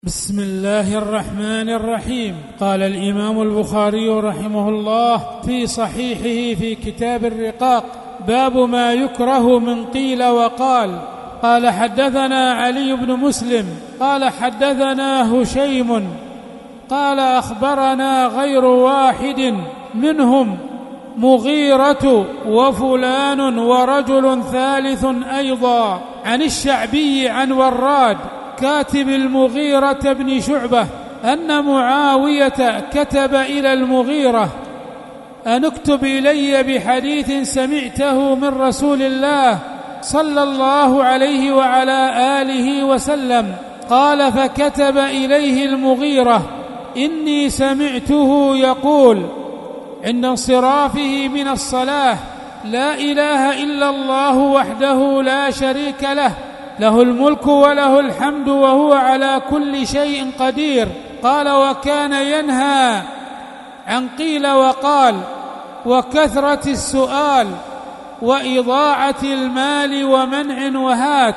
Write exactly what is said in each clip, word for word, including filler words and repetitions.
بسم الله الرحمن الرحيم. قال الإمام البخاري رحمه الله في صحيحه في كتاب الرقاق: باب ما يكره من قيل وقال. قال: حدثنا علي بن مسلم قال حدثنا هشيم قال أخبرنا غير واحد منهم مغيرة وفلان ورجل ثالث أيضا عن الشعبي عن وراد كاتب المغيرة بن شعبة أن معاوية كتب إلى المغيرة: أن اكتب إلي بحديث سمعته من رسول الله صلى الله عليه وعلى آله وسلم. قال: فكتب إليه المغيرة: إني سمعته يقول عند انصرافه من الصلاة: لا إله إلا الله وحده لا شريك له، له الملك وله الحمد وهو على كل شيء قدير. قال: وكان ينهى عن قيل وقال وكثرة السؤال وإضاعة المال ومنع وهات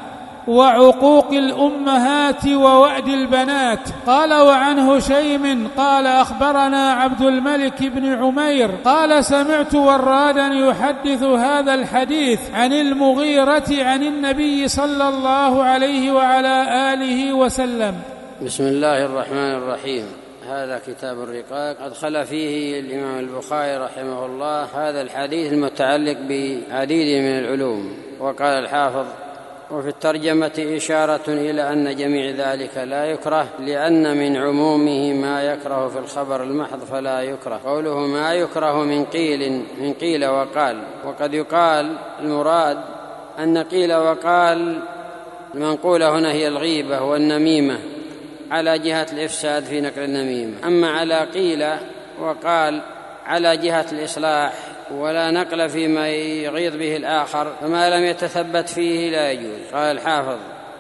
وعقوق الأمهات ووعد البنات. قال: وعن هشيم قال: أخبرنا عبد الملك بن عمير قال: سمعت ورادا يحدث هذا الحديث عن المغيرة عن النبي صلى الله عليه وعلى آله وسلم. بسم الله الرحمن الرحيم. هذا كتاب الرقاق أدخل فيه الإمام البخاري رحمه الله هذا الحديث المتعلق بعديد من العلوم. وقال الحافظ: وفي الترجمة إشارة إلى أن جميع ذلك لا يكره، لأن من عمومه ما يكره في الخبر المحض فلا يكره. قوله ما يكره من قيل من قيل وقال. وقد يقال المراد أن قيل وقال المنقولة هنا هي الغيبة والنميمة على جهة الإفساد في نقل النميمة. أما على قيل وقال على جهة الإصلاح ولا نقل فيما يغيظ به الآخر، فما لم يتثبت فيه لا يجوز. قال الحافظ: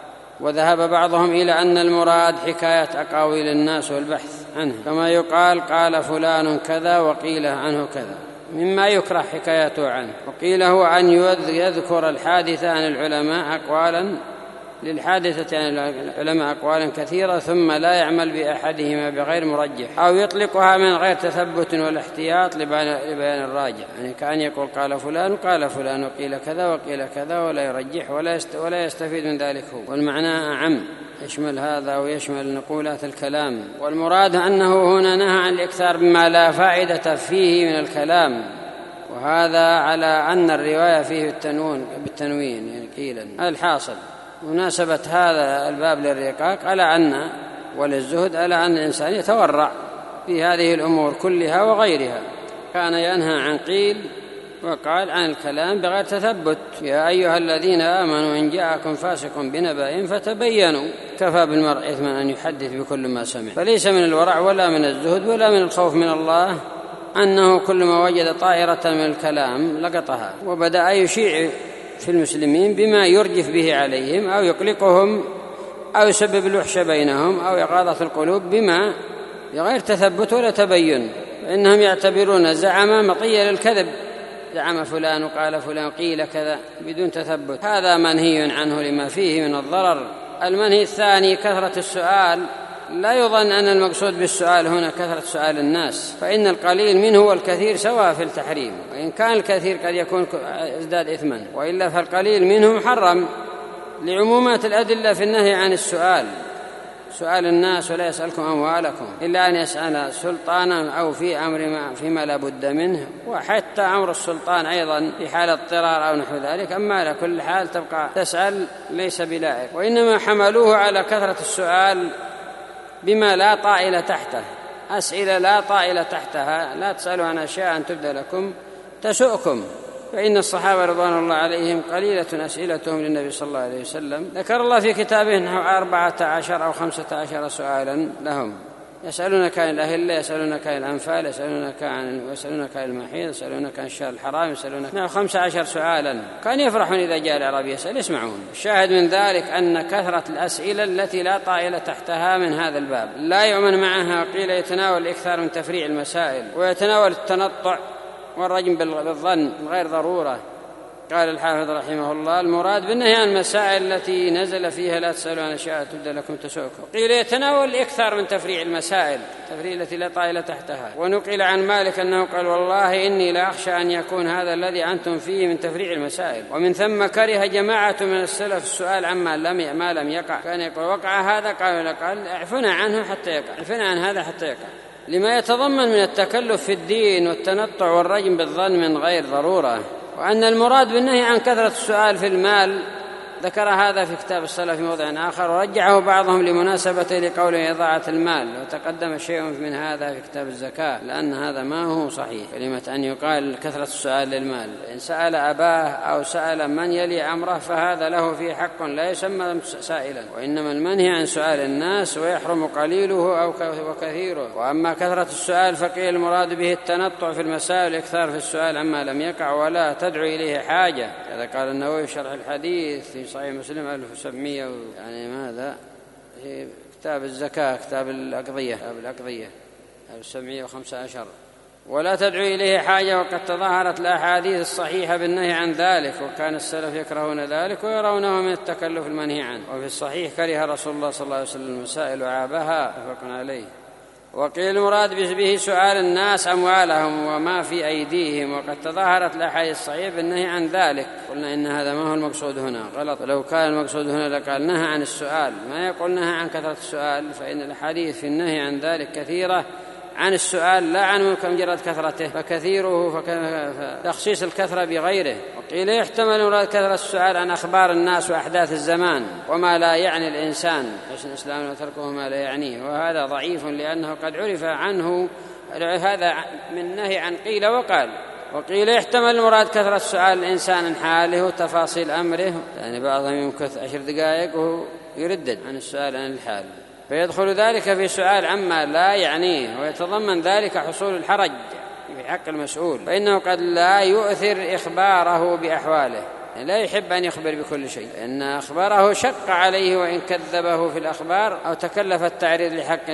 وذهب بعضهم إلى أن المراد حكاية أقاويل الناس والبحث عنه، كما يقال قال فلان كذا وقيل عنه كذا، مما يكره حكايته عنه. وقيل هو أن يذكر الحادثة عن العلماء أقوالا للحادثة عن العلماء أقوالا كثيرة ثم لا يعمل بأحدهما بغير مرجح، أو يطلقها من غير تثبت ولا احتياط لبيان الراجح، يعني كأن يقول قال فلان قال فلان وقيل كذا وقيل كذا ولا يرجح ولا يستفيد من ذلك هو. والمعنى أعم، يشمل هذا ويشمل نقولات الكلام. والمراد أنه هنا نهى عن الإكثار بما لا فائدة فيه من الكلام، وهذا على أن الرواية فيه بالتنوين, بالتنوين يعني قيلا. الحاصل مناسبة هذا الباب للرقاق على أن وللزهد على أن الإنسان يتورع في هذه الأمور كلها وغيرها. كان ينهى عن قيل وقال عن الكلام بغير تثبت: يا أيها الذين آمنوا إن جاءكم فاسق بنبأ فتبينوا، كفى بالمرء إثما أن يحدث بكل ما سمع. فليس من الورع ولا من الزهد ولا من الخوف من الله أنه كل ما وجد طائرة من الكلام لقطها، وبدأ يشيع في المسلمين بما يرجف به عليهم أو يقلقهم أو يسبب الوحش بينهم أو إغاظة القلوب بما بغير تثبت ولا تبين، فإنهم يعتبرون زعم مطية للكذب: زعم فلان وقال فلان قيل كذا بدون تثبت. هذا منهي عنه لما فيه من الضرر. المنهي الثاني كثرة السؤال. لا يظن أن المقصود بالسؤال هنا كثرة سؤال الناس، فإن القليل منه والكثير سواء في التحريم، وإن كان الكثير قد يكون ازداد إثما، وإلا فالقليل منه محرم لعمومات الأدلة في النهي عن السؤال. سؤال الناس: ولا يسألكم أموالكم إلا أن يسأل سلطانا أو في أمر ما فيما لا بد منه، وحتى أمر السلطان أيضا في حال اضطرار أو نحو ذلك. أما على كل حال تبقى تسأل ليس بلائق. وإنما حملوه على كثرة السؤال بما لا طائل تحته، أسئلة لا طائل تحتها. لا تسألوا عن أشياء أن تبدأ لكم تسؤكم، فإن الصحابة رضوان الله عليهم قليلة أسئلتهم للنبي صلى الله عليه وسلم. ذكر الله في كتابه نحو أربعة عشر أو خمسة عشر سؤالا لهم: يسألونك عن الأهلة، يسألونك عن الأنفال، يسألونك عن يسألونك عن المحيض، يسألونك عن الشهر الحرام، يسألونك نحو خمسة عشر سؤالا. كان يفرحون إذا جاء العربي يسأل يسمعون. الشاهد من ذلك أن كثرة الأسئلة التي لا طائل تحتها من هذا الباب لا يؤمن معها. قيل يتناول الإكثار من تفريع المسائل، ويتناول التنطع والرجم بالظن غير ضرورة، قال الحافظ رحمه الله: المراد بالنهي عن المسائل التي نزل فيها لا تسألوا عن أشياء تبدى لكم تسؤكم. قيل يتناول الإكثار من تفريع المسائل، تفريع التي لا طائل تحتها. ونقل عن مالك أنه قال: والله إني لا أخشى أن يكون هذا الذي أنتم فيه من تفريع المسائل. ومن ثم كره جماعة من السلف السؤال عما لم ما لم يقع، كان يقول: وقع هذا، قالوا لا، قال: اعفنا عنه حتى يقع، اعفنا عن هذا حتى يقع، لما يتضمن من التكلف في الدين والتنطع والرجم بالظن من غير ضرورة. وأن المراد بالنهي عن كثرة السؤال في المال ذكر هذا في كتاب السلف في موضع آخر، ورجعه بعضهم لمناسبته لقوله إضاعة المال، وتقدم شيء من هذا في كتاب الزكاة، لأن هذا ما هو صحيح. كلمة أن يقال كثرة السؤال للمال، إن سأل أباه أو سأل من يلي أمره فهذا له فيه حق لا يسمى سائلا، وإنما المنهي عن سؤال الناس ويحرم قليله أو وكثيره. وأما كثرة السؤال فقيل المراد به التنطع في المسائل، الإكثار في السؤال عما لم يقع ولا تدعو إليه حاجة. هذا قال النووي في شرح الحديث في صحيح مسلم ألف وسبعمائة يعني ماذا في كتاب الزكاة، كتاب الأقضية، كتاب الأقضية ألف وسبعمائة وخمسة عشر. ولا تدعو إليه حاجة، وقد تظاهرت الأحاديث الصحيحة بالنهي عن ذلك، وكان السلف يكرهون ذلك ويرونه من التكلف المنهي عنه. وفي الصحيح كره رسول الله صلى الله عليه وسلم المسائل وعابها، متفق عليه. وقيل المراد به سؤال الناس أموالهم وما في أيديهم، وقد تظاهرت الأحاديث الصحيحة بالنهي عن ذلك. قلنا إن هذا ما هو المقصود هنا، غلط. لو كان المقصود هنا لقال نهى عن السؤال، ما يقول نهى عن كثرة السؤال، فإن الأحاديث في النهي عن ذلك كثيرة عن السؤال لا عن مجرد كثرته، فكثيره فتخصيص الكثرة بغيره. وقيل يحتمل مراد كثرة السؤال عن أخبار الناس وأحداث الزمان وما لا يعني الإنسان، حسن الإسلام وتركه ما لا يعنيه، وهذا ضعيف لأنه قد عرف عنه هذا من نهي عن قيل وقال. وقيل يحتمل المراد كثرة السؤال الإنسان عن حاله وتفاصيل أمره، يعني بعضهم يمكث عشر دقائق وهو يردد عن السؤال عن الحال، فيدخل ذلك في سؤال عما لا يعنيه، ويتضمن ذلك حصول الحرج في حق المسؤول، فإنه قد لا يؤثر إخباره بأحواله، يعني لا يحب أن يخبر بكل شيء، إن أخباره شق عليه وإن كذبه في الأخبار أو تكلف التعريض لحق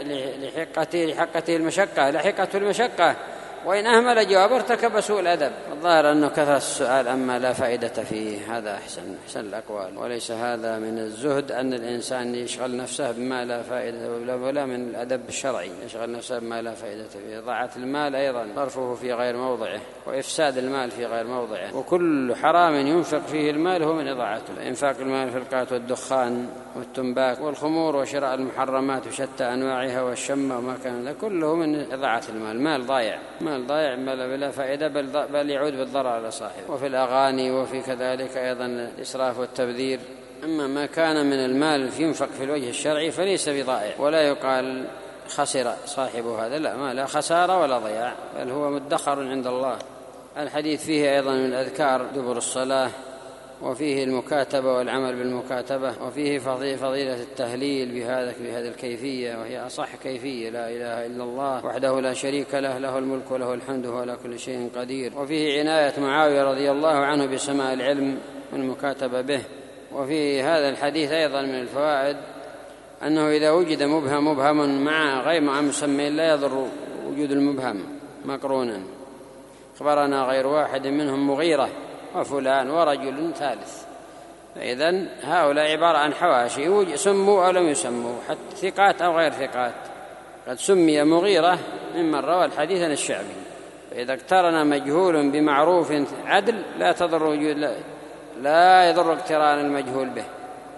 لحقته لحقته المشقة لحقته المشقة، وإن أهمل جواب ارتكب سوء الأدب. الظاهر أنه كثرة السؤال أما لا فائدة فيه، هذا أحسن أحسن الأقوال. وليس هذا من الزهد أن الإنسان يشغل نفسه بما لا فائدة، ولا من الأدب الشرعي يشغل نفسه بما لا فائدة فيه. ضاعة المال أيضا صرفه في غير موضعه، وإفساد المال في غير موضعه، وكل حرام ينفق فيه المال هو من إضاعته. إنفاق المال في القات والدخان والتنباك والخمور وشراء المحرمات وشتى أنواعها والشمة وما كان، كله من إضاعة المال، مال ضايع، مال ضايع بلا فائدة، بل, بل يعود بالضرر على صاحبه. وفي الأغاني وفي كذلك أيضا الإسراف والتبذير. أما ما كان من المال ينفق في الوجه الشرعي فليس بضائع، ولا يقال خسر صاحبه هذا، لا، ما لا خسارة ولا ضياع، بل هو مدخر عند الله. الحديث فيه أيضا من الأذكار دبر الصلاة، وفيه المكاتبة والعمل بالمكاتبة، وفيه فضيلة التهليل بهذا بهذه الكيفية، وهي أصح كيفية: لا إله إلا الله وحده لا شريك له، له الملك وله الحمد وهو على كل شيء قدير. وفيه عناية معاوية رضي الله عنه بسماع العلم والمكاتبة به. وفي هذا الحديث أيضا من الفوائد أنه إذا وجد مبهم مبهم مع غير مع مسمى لا يضر وجود المبهم مقرونا. أخبرنا غير واحد منهم مغيرة وفلان ورجل ثالث، فإذن هؤلاء عبارة عن حواشي سموا أو لم يسموا، حتى ثقات أو غير ثقات. قد سمي مغيرة ممن روى الحديث عن الشعبي، فإذا اقترن مجهول بمعروف عدل لا تضر وجود لا, لا يضر اقتران المجهول به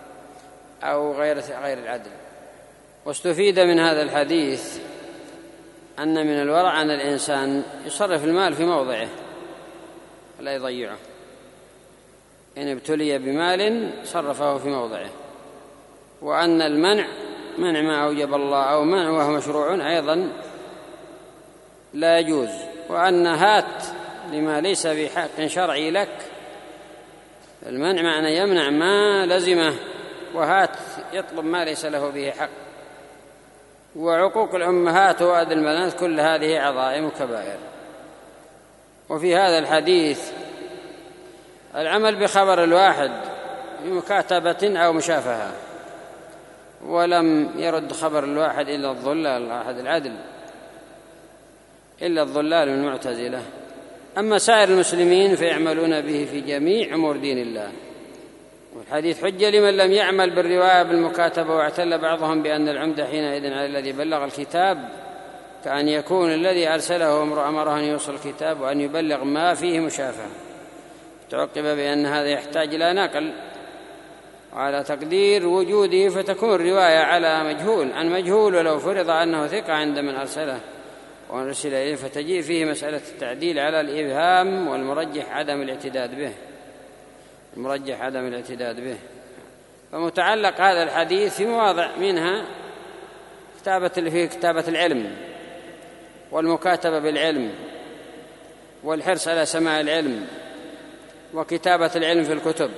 أو غير غير العدل. واستفيد من هذا الحديث أن من الورع أن الإنسان يصرف المال في موضعه لا يضيعه، إن ابتلي بمال صرفه في موضعه. وأن المنع منع ما أوجب الله أو منع وهو مشروع أيضا لا يجوز. وأن هات لما ليس بحق شرعي لك، المنع معنى يمنع ما لزمه، وهات يطلب ما ليس له به حق. وعقوق الأمهات وأذى البنات كل هذه عظائم كبائر. وفي هذا الحديث العمل بخبر الواحد بمكاتبة أو مشافهة، ولم يرد خبر الواحد إلا الضلال أحد العدل، إلا الضلال من المعتزلة أما سائر المسلمين فيعملون به في جميع أمور دين الله. والحديث حجة لمن لم يعمل بالرواية بالمكاتبة، واعتل بعضهم بأن العمدة حينئذ على الذي بلغ الكتاب، كأن يكون الذي أرسله أمره أن يوصل الكتاب وأن يبلغ ما فيه مشافهة. تعقب بأن هذا يحتاج إلى نقل وعلى تقدير وجوده، فتكون الرواية على مجهول عن مجهول، ولو فرض أنه ثقة عند من أرسله ونرسل إليه فتجيء فيه مسألة التعديل على الإبهام، والمرجح عدم الاعتداد به المرجح عدم الاعتداد به. فمتعلق هذا الحديث في مواضع منها كتابة في كتابة العلم والمكاتبة بالعلم والحرص على سماع العلم وكتابة العلم في الكتب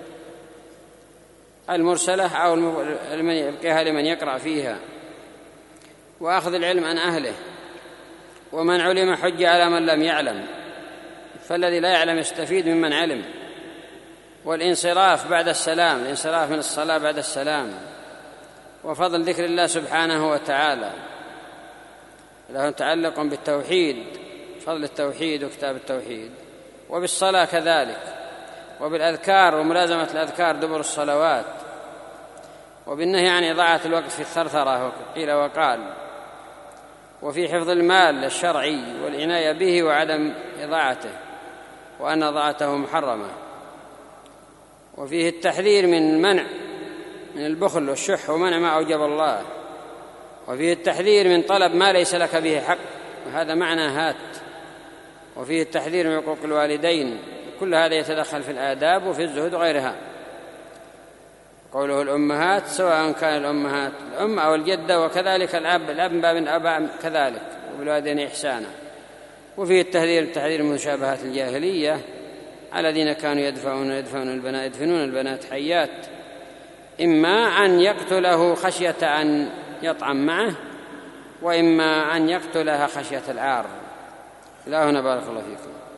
المرسلة أو يبقيها لمن يقرأ فيها، وأخذ العلم عن أهله، ومن علم حج على من لم يعلم، فالذي لا يعلم يستفيد ممن علم، والانصراف بعد السلام، الانصراف من الصلاة بعد السلام، وفضل ذكر الله سبحانه وتعالى له تعلق بالتوحيد، فضل التوحيد وكتاب التوحيد، وبالصلاة كذلك، وبالأذكار وملازمة الأذكار دبر الصلوات، وبالنهي عن إضاعة الوقت في الثرثرة قيل وقال، وفي حفظ المال الشرعي والعناية به وعدم إضاعته، وأن إضاعته محرمة، وفيه التحذير من المنع من البخل والشح ومنع ما أوجب الله، وفيه التحذير من طلب ما ليس لك به حق، وهذا معنى هات، وفيه التحذير من حقوق الوالدين، كل هذا يتدخل في الآداب وفي الزهد وغيرها. قوله الأمهات سواء كان الأمهات الأم أو الجدة، وكذلك الأب الأب من باب الآباء كذلك، وبالوالدين إحسانا. وفيه التحذير التحذير من مشابهات الجاهلية على الذين كانوا يدفعون يدفعون البنات يدفنون البنات حيات، إما أن يقتله خشية أن يطعم معه، وإما أن يقتلها خشية العار. إلى هنا بارك الله فيكم.